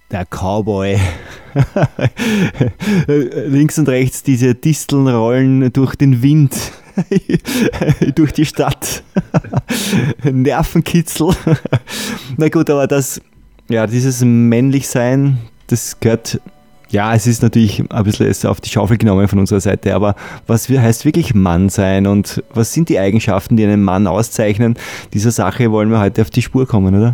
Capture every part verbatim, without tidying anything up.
der Cowboy. Links und rechts diese Disteln rollen durch den Wind, durch die Stadt. Nervenkitzel. Na gut, aber das, ja, dieses Männlichsein, das gehört, ja, es ist natürlich ein bisschen auf die Schaufel genommen von unserer Seite, aber was heißt wirklich Mann sein und was sind die Eigenschaften, die einen Mann auszeichnen? Dieser Sache wollen wir heute auf die Spur kommen, oder?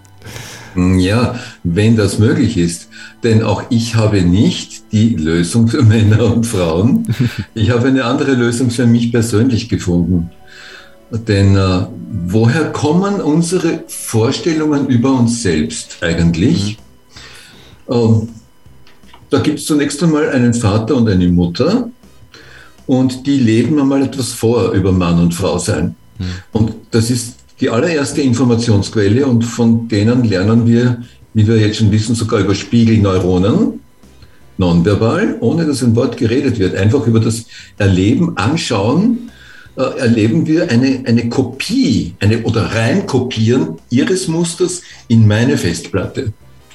Ja, wenn das möglich ist. Denn auch ich habe nicht die Lösung für Männer und Frauen. Ich habe eine andere Lösung für mich persönlich gefunden. Denn äh, woher kommen unsere Vorstellungen über uns selbst eigentlich? Mhm. Ähm, da gibt es zunächst einmal einen Vater und eine Mutter und die leben einmal etwas vor über Mann und Frau sein. Mhm. Und das ist die allererste Informationsquelle und von denen lernen wir, wie wir jetzt schon wissen, sogar über Spiegelneuronen, nonverbal, ohne dass ein Wort geredet wird. Einfach über das Erleben, Anschauen, äh, erleben wir eine, eine Kopie eine, oder Reinkopieren ihres Musters in meine Festplatte.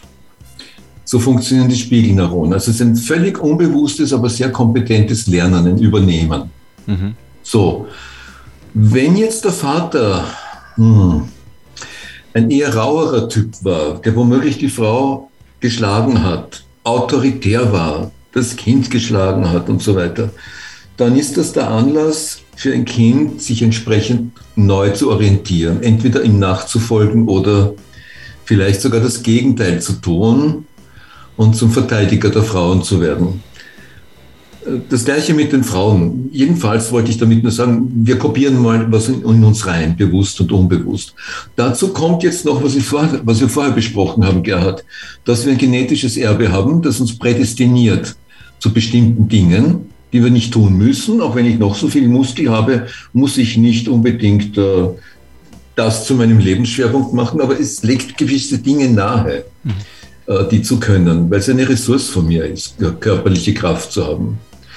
So funktionieren die Spiegelneuronen. Also es ist ein völlig unbewusstes, aber sehr kompetentes Lernen, ein Übernehmen. Mhm. So, wenn jetzt der Vater Hm. ein eher rauerer Typ war, der womöglich die Frau geschlagen hat, autoritär war, das Kind geschlagen hat und so weiter, dann ist das der Anlass für ein Kind, sich entsprechend neu zu orientieren, entweder ihm nachzufolgen oder vielleicht sogar das Gegenteil zu tun und zum Verteidiger der Frauen zu werden. Das Gleiche mit den Frauen. Jedenfalls wollte ich damit nur sagen, wir kopieren mal was in, in uns rein, bewusst und unbewusst. Dazu kommt jetzt noch, was, ich vor, was wir vorher besprochen haben, Gerhard, dass wir ein genetisches Erbe haben, das uns prädestiniert zu bestimmten Dingen, die wir nicht tun müssen. Auch wenn ich noch so viel Muskel habe, muss ich nicht unbedingt äh, das zu meinem Lebensschwerpunkt machen, aber es legt gewisse Dinge nahe, mhm. äh, die zu können, weil es eine Ressource von mir ist, körperliche Kraft zu haben.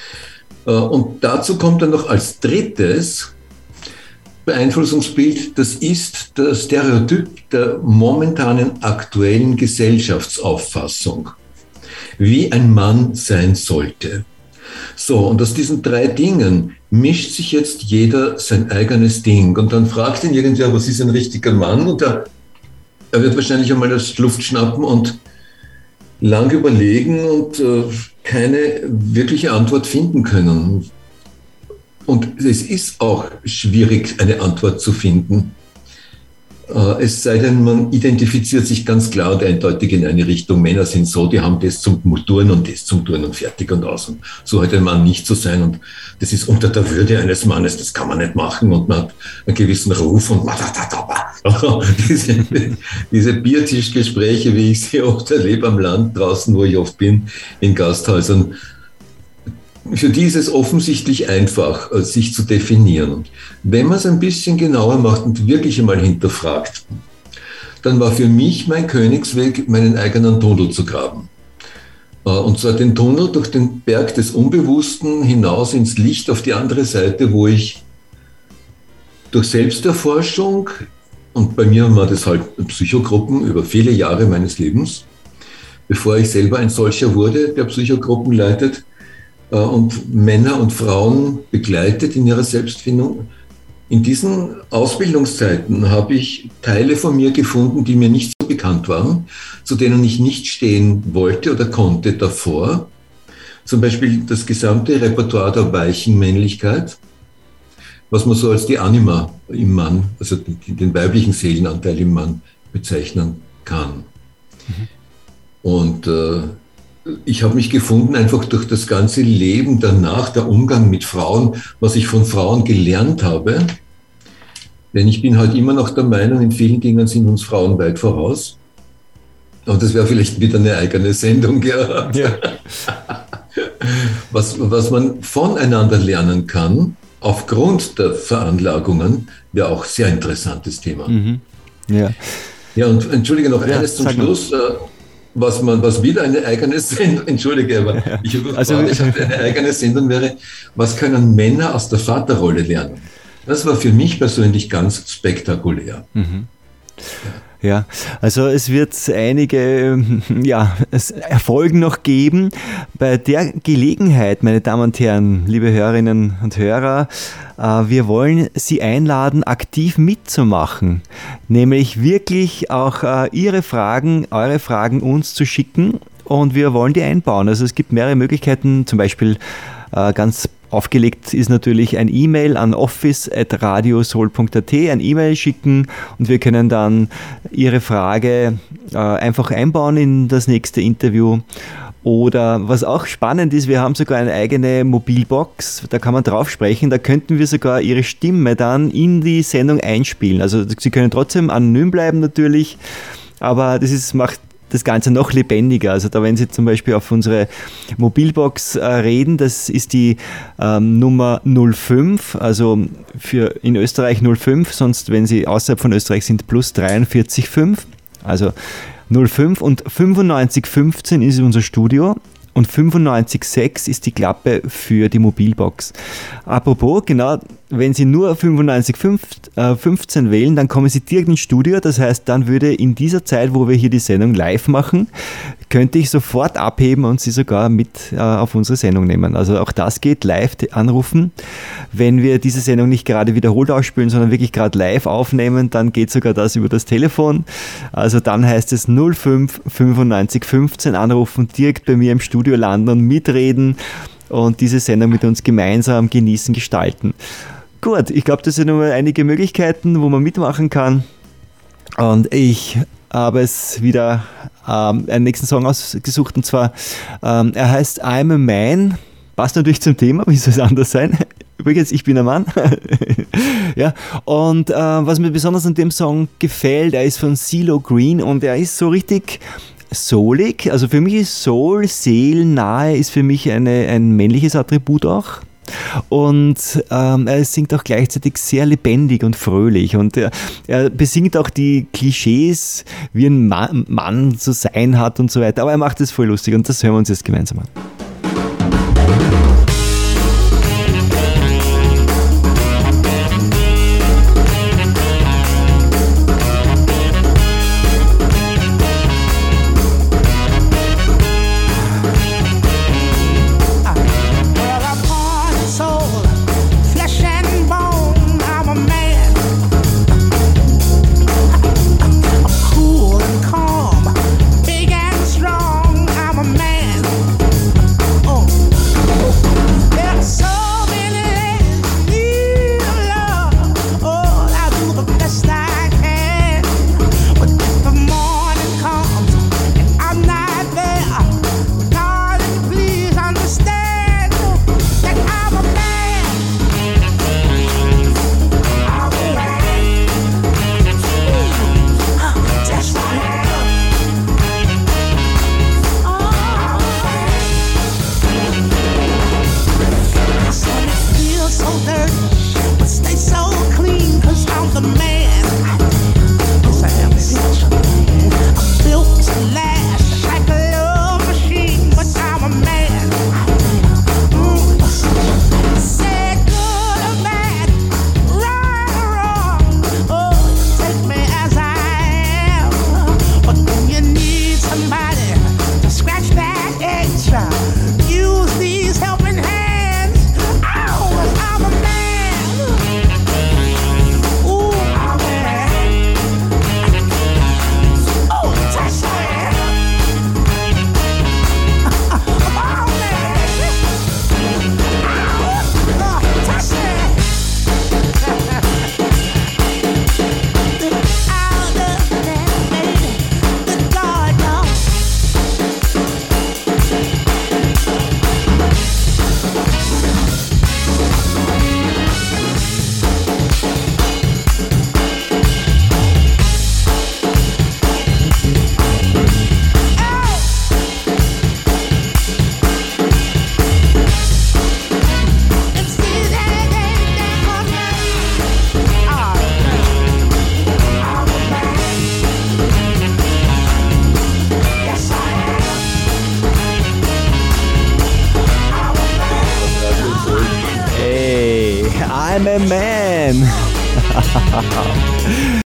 Und dazu kommt dann noch als drittes Beeinflussungsbild, das ist der Stereotyp der momentanen aktuellen Gesellschaftsauffassung, wie ein Mann sein sollte. So, und aus diesen drei Dingen mischt sich jetzt jeder sein eigenes Ding. Und dann fragt ihn irgendwer, was ist ein richtiger Mann? Und er, er wird wahrscheinlich einmal das Luft schnappen und lang überlegen und äh, keine wirkliche Antwort finden können. Und es ist auch schwierig, eine Antwort zu finden. Äh, es sei denn, man identifiziert sich ganz klar und eindeutig in eine Richtung. Männer sind so, die haben das zum Tun und das zum Tun und fertig und aus. Und so hat ein Mann nicht zu sein. Und das ist unter der Würde eines Mannes, das kann man nicht machen. Und man hat einen gewissen Ruf und diese, diese Biertischgespräche, wie ich sie oft erlebe am Land draußen, wo ich oft bin, in Gasthäusern. Für die ist es offensichtlich einfach, sich zu definieren. Wenn man es ein bisschen genauer macht und wirklich einmal hinterfragt, dann war für mich mein Königsweg, meinen eigenen Tunnel zu graben. Und zwar den Tunnel durch den Berg des Unbewussten hinaus ins Licht auf die andere Seite, wo ich durch Selbsterforschung, und bei mir war das halt Psychogruppen über viele Jahre meines Lebens, bevor ich selber ein solcher wurde, der Psychogruppen leitet, und Männer und Frauen begleitet in ihrer Selbstfindung. In diesen Ausbildungszeiten habe ich Teile von mir gefunden, die mir nicht so bekannt waren, zu denen ich nicht stehen wollte oder konnte davor. Zum Beispiel das gesamte Repertoire der weichen Männlichkeit, was man so als die Anima im Mann, also den weiblichen Seelenanteil im Mann bezeichnen kann. Mhm. Und äh, ich habe mich gefunden einfach durch das ganze Leben danach, der Umgang mit Frauen, was ich von Frauen gelernt habe. Denn ich bin halt immer noch der Meinung, in vielen Dingen sind uns Frauen weit voraus. Und das wäre vielleicht wieder eine eigene Sendung, ja. Ja. Was, was man voneinander lernen kann, aufgrund der Veranlagungen, wäre auch ein sehr interessantes Thema. Mhm. Ja. Ja, und entschuldige noch ja, eines zum Schluss. Mal. Was man, was wieder eine eigene Sendung, entschuldige, aber ich habe also, eine eigene Sendung wäre, was können Männer aus der Vaterrolle lernen? Das war für mich persönlich ganz spektakulär. Mhm. Ja, also es wird einige ja, Erfolge noch geben. Bei der Gelegenheit, meine Damen und Herren, liebe Hörerinnen und Hörer, wir wollen Sie einladen, aktiv mitzumachen, nämlich wirklich auch Ihre Fragen, eure Fragen uns zu schicken und wir wollen die einbauen. Also es gibt mehrere Möglichkeiten, zum Beispiel ganz aufgelegt ist natürlich ein E-Mail an office at radiosoul punkt at, ein E-Mail schicken und wir können dann Ihre Frage äh, einfach einbauen in das nächste Interview. Oder was auch spannend ist, wir haben sogar eine eigene Mobilbox, da kann man drauf sprechen, da könnten wir sogar Ihre Stimme dann in die Sendung einspielen. Also Sie können trotzdem anonym bleiben natürlich, aber das ist, macht das Ganze noch lebendiger. Also da, wenn Sie zum Beispiel auf unsere Mobilbox äh, reden, das ist die ähm, Nummer null fünf, also für in Österreich null fünf, sonst wenn Sie außerhalb von Österreich sind, plus dreiundvierzig fünf, also null fünf und fünfundneunzig fünfzehn ist unser Studio. Und fünfundneunzig sechs ist die Klappe für die Mobilbox. Apropos, genau, wenn Sie nur fünfundneunzig fünfzehn wählen, dann kommen Sie direkt ins Studio. Das heißt, dann würde in dieser Zeit, wo wir hier die Sendung live machen, könnte ich sofort abheben und Sie sogar mit äh, auf unsere Sendung nehmen. Also auch das geht, live anrufen. Wenn wir diese Sendung nicht gerade wiederholt ausspielen, sondern wirklich gerade live aufnehmen, dann geht sogar das über das Telefon. Also dann heißt es null fünf fünfundneunzig fünfzehn anrufen, direkt bei mir im Studio landen und mitreden und diese Sendung mit uns gemeinsam genießen, gestalten. Gut, ich glaube, das sind nur einige Möglichkeiten, wo man mitmachen kann. Und ich habe es wieder ähm, einen nächsten Song ausgesucht und zwar, ähm, er heißt I'm a Man, passt natürlich zum Thema, wie soll es anders sein? Übrigens, ich bin ein Mann. Ja, und äh, was mir besonders an dem Song gefällt, er ist von CeeLo Green und er ist so richtig soulig, also für mich ist Soul, seelennahe, ist für mich eine, ein männliches Attribut auch. Und ähm, er singt auch gleichzeitig sehr lebendig und fröhlich und er, er besingt auch die Klischees, wie ein Mann, Mann zu sein hat und so weiter, aber er macht es voll lustig und das hören wir uns jetzt gemeinsam an. I'm a Man.